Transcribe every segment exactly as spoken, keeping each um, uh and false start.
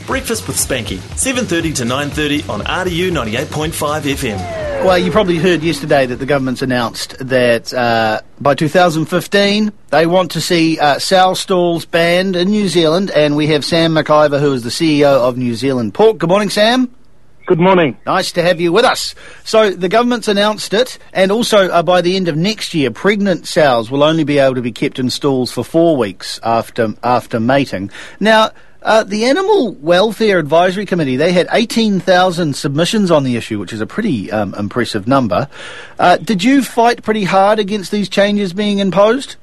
Breakfast with Spanky, seven thirty to nine thirty on R D U ninety-eight point five F M. Well, you probably heard yesterday that the government's announced that uh, by two thousand fifteen they want to see uh, sow stalls banned in New Zealand, and we have Sam McIver, who is the C E O of New Zealand Pork. Good morning, Sam. Good morning. Nice to have you with us. So the government's announced it, and also uh, by the end of next year, pregnant sows will only be able to be kept in stalls for four weeks after after mating. Now, uh, the Animal Welfare Advisory Committee, they had eighteen thousand submissions on the issue, which is a pretty um, impressive number. Uh, did you fight pretty hard against these changes being imposed?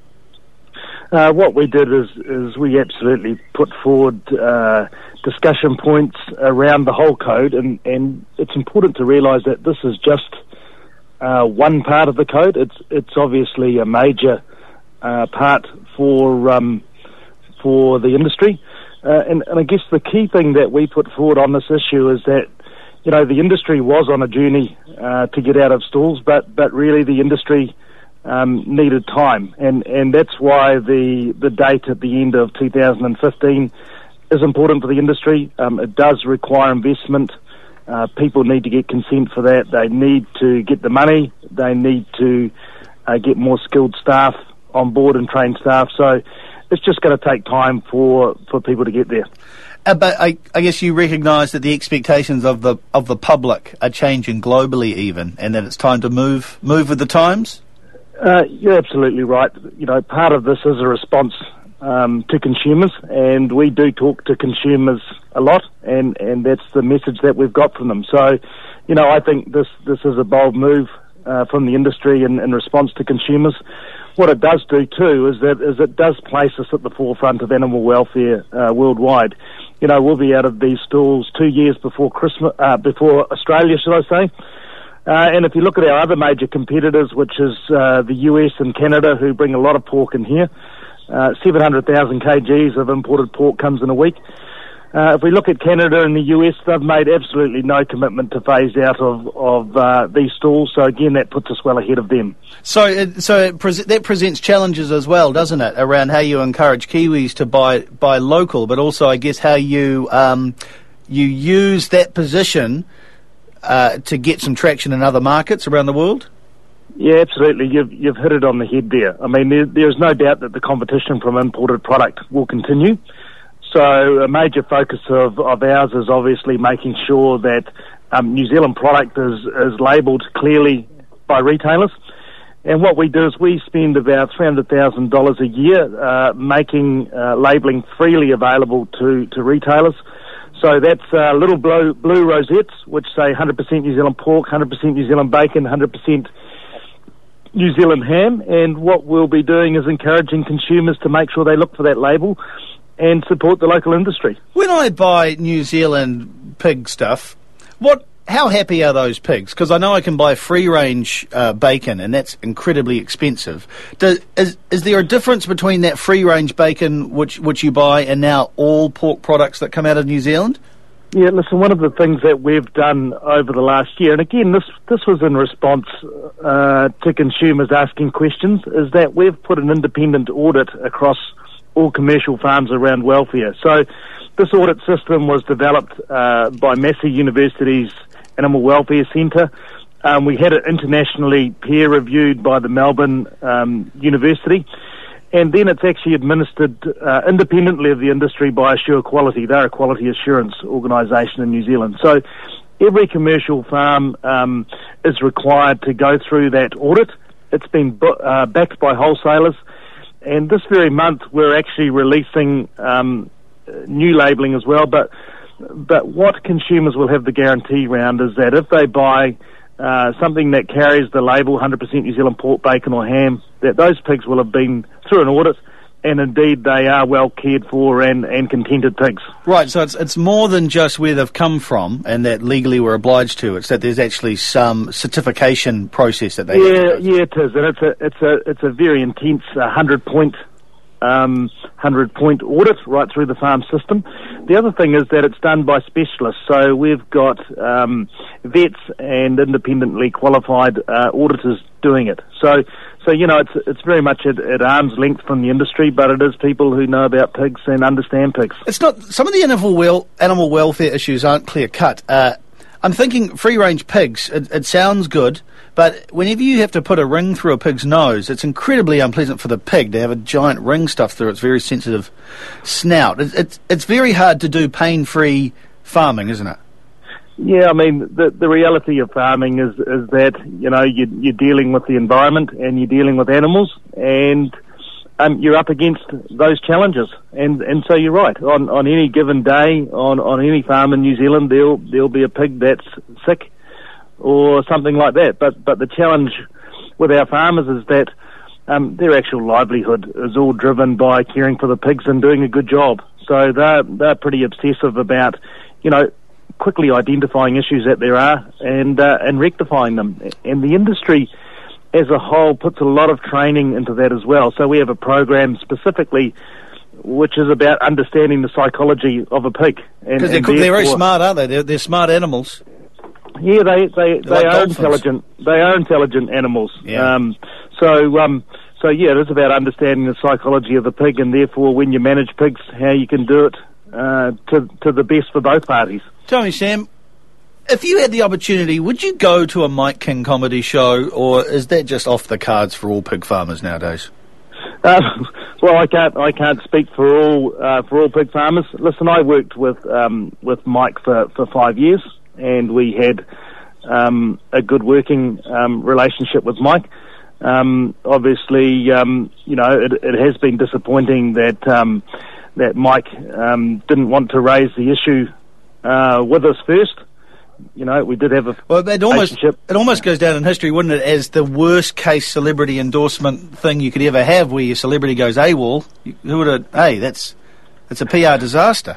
Uh, what we did is, is we absolutely put forward uh, discussion points around the whole code, and, and it's important to realise that this is just uh, one part of the code. It's it's obviously a major uh, part for um, for the industry, uh, and, and I guess the key thing that we put forward on this issue is that, you know, the industry was on a journey uh, to get out of stalls, but but really the industry Um, needed time, and, and that's why the the date at the end of two thousand fifteen is important for the industry. Um, it does require investment. Uh, people need to get consent for that. They need to get the money. They need to uh, get more skilled staff on board and trained staff. So it's just going to take time for, for people to get there. Uh, but I, I guess you recognise that the expectations of the of the public are changing globally, even, and that it's time to move move with the times. Uh, you're absolutely right. You know, part of this is a response um, to consumers, and we do talk to consumers a lot, and, and that's the message that we've got from them. So, you know, I think this, this is a bold move uh, from the industry in, in response to consumers. What it does do too is that is it does place us at the forefront of animal welfare uh, worldwide. You know, we'll be out of these stalls two years before Christmas, uh, before Australia, should I say. Uh, and if you look at our other major competitors, which is uh, the U S and Canada, who bring a lot of pork in here, uh, seven hundred thousand kilograms of imported pork comes in a week. Uh, if we look at Canada and the U S, they've made absolutely no commitment to phase out of, of uh, these stalls. So again, that puts us well ahead of them. So, it, so it pre- that presents challenges as well, doesn't it, around how you encourage Kiwis to buy buy local, but also, I guess, how you um, you use that position Uh, to get some traction in other markets around the world? Yeah, absolutely. You've you've hit it on the head there. I mean, there, there's no doubt that the competition from imported product will continue. So a major focus of, of ours is obviously making sure that um, New Zealand product is, is labelled clearly by retailers. And what we do is we spend about three hundred thousand dollars a year uh, making uh, labelling freely available to, to retailers. So that's uh, little blue, blue rosettes, which say one hundred percent New Zealand pork, one hundred percent New Zealand bacon, one hundred percent New Zealand ham. And what we'll be doing is encouraging consumers to make sure they look for that label and support the local industry. When I buy New Zealand pig stuff, what, how happy are those pigs? Because I know I can buy free-range uh, bacon, and that's incredibly expensive. Does, is, is there a difference between that free-range bacon which, which you buy and now all pork products that come out of New Zealand? Yeah, listen, one of the things that we've done over the last year, and again, this this was in response uh, to consumers asking questions, is that we've put an independent audit across all commercial farms around welfare. So this audit system was developed uh, by Massey University's Animal Welfare Centre. Um, we had it internationally peer-reviewed by the Melbourne um, University, and then it's actually administered uh, independently of the industry by Assure Quality. They're a quality assurance organisation in New Zealand. So every commercial farm um, is required to go through that audit. It's been bu- uh, backed by wholesalers, and this very month we're actually releasing um, new labelling as well, but But what consumers will have the guarantee around is that if they buy uh, something that carries the label one hundred percent New Zealand pork, bacon or ham, that those pigs will have been through an audit, and indeed they are well cared for and, and contented pigs. Right, so it's it's more than just where they've come from and that legally we're obliged to. It's that there's actually some certification process that they yeah, have to go through. Yeah, it is, and it's a, it's a, it's a very intense uh, hundred-point Um, hundred-point audit right through the farm system. The other thing is that it's done by specialists, so we've got um, vets and independently qualified uh, auditors doing it. So, so so, you know, it's it's very much at, at arm's length from the industry, but it is people who know about pigs and understand pigs. It's not, some of the animal wel- animal welfare issues aren't clear-cut. Uh, I'm thinking free-range pigs, it, it sounds good, but whenever you have to put a ring through a pig's nose, it's incredibly unpleasant for the pig to have a giant ring stuffed through its very sensitive snout. It, it's, it's very hard to do pain-free farming, isn't it? Yeah, I mean, the the reality of farming is is that, you know, you, you're dealing with the environment and you're dealing with animals, and um, you're up against those challenges. And and so you're right. On on any given day, on, on any farm in New Zealand, there'll there'll be a pig that's sick or something like that. But but the challenge with our farmers is that um, their actual livelihood is all driven by caring for the pigs and doing a good job. So they're they're pretty obsessive about, you know, quickly identifying issues that there are and uh, and rectifying them. And the industry as a whole puts a lot of training into that as well. So we have a program specifically which is about understanding the psychology of a pig. Because they're, they're very smart, aren't they? They're, they're smart animals. Yeah, they they, they like are dolphins. intelligent. They are intelligent animals. Yeah. Um, so um, so yeah, it is about understanding the psychology of the pig, and therefore when you manage pigs, how you can do it uh, to to the best for both parties. Tell me, Sam, if you had the opportunity, would you go to a Mike King comedy show, or is that just off the cards for all pig farmers nowadays? Uh, well, I can't I can't speak for all uh, for all pig farmers. Listen, I worked with um, with Mike for, for five years, and we had um, a good working um, relationship with Mike. Um, obviously, um, you know, it, it has been disappointing that um, that Mike um, didn't want to raise the issue Uh, with us first. You know, we did have a well, it almost relationship. it almost goes down in history, wouldn't it, as the worst case celebrity endorsement thing you could ever have, where your celebrity goes AWOL. You- Who would have? Hey, that's that's a P R disaster.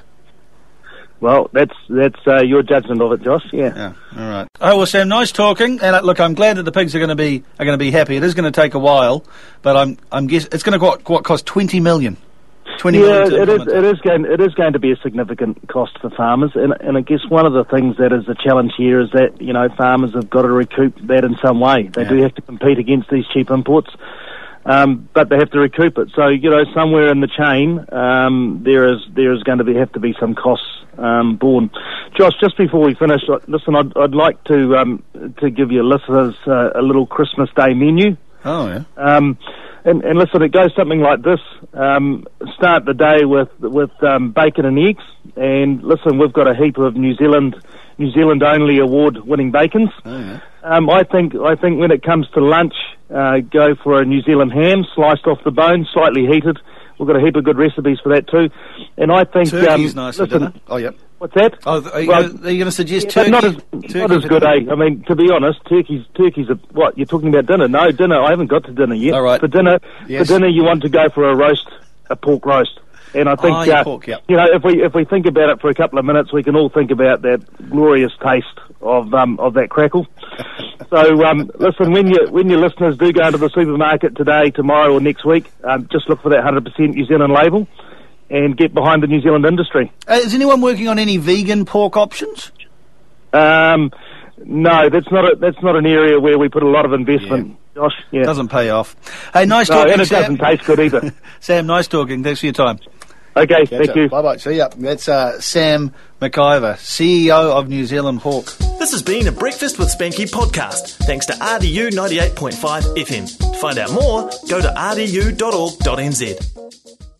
Well, that's that's uh, your judgment of it, Josh. Yeah. Yeah, all right. Oh well, Sam, nice talking. And uh, look, I'm glad that the pigs are going to be are going to be happy. It is going to take a while, but I'm I'm guess it's going to what, what cost twenty million. twenty Yeah, million to it is. implement It is going. It is going to be a significant cost for farmers, and and I guess one of the things that is a challenge here is that, you know, farmers have got to recoup that in some way. They Yeah. do have to compete against these cheap imports, um, but they have to recoup it. So, you know, somewhere in the chain, um, there is there is going to be have to be some costs um, borne. Josh, just before we finish, uh, listen, I'd, I'd like to um, to give your listeners uh, a little Christmas Day menu. Oh yeah. Um, and, and listen, it goes something like this. Um, start the day with with um, bacon and eggs. And listen, we've got a heap of New Zealand New Zealand only award winning bacons. Oh yeah. Um, I think I think when it comes to lunch, uh, go for a New Zealand ham, sliced off the bone, slightly heated. We've got a heap of good recipes for that too. And I think Turkey's um, nice for listen, dinner. Oh yep. What's that? Oh, th- are you Well, going to suggest Yeah, turkey? but not as turkey not as for good, dinner? eh? I mean, to be honest, turkey's turkey's a what? You're talking about dinner? No, dinner. I haven't got to dinner yet. All right. For dinner, Yes. for dinner, you want to go for a roast, a pork roast. And I think, Ah, yeah, uh, pork, yep. you know, if we if we think about it for a couple of minutes, we can all think about that glorious taste of um, of that crackle. So, um, listen, when you when your listeners do go into the supermarket today, tomorrow, or next week, um, just look for that one hundred percent New Zealand label and get behind the New Zealand industry. Uh, is anyone working on any vegan pork options? Um, no, that's not a, that's not an area where we put a lot of investment, Josh. Yeah. Doesn't pay off. Hey, nice No, talking, and it Sam. doesn't taste good either. Sam, nice talking. Thanks for your time. Okay, thank you. Bye bye. See ya. That's uh, Sam McIver, C E O of New Zealand Hawk. This has been a Breakfast with Spanky podcast, thanks to R D U ninety-eight point five F M. To find out more, go to r d u dot org dot n z.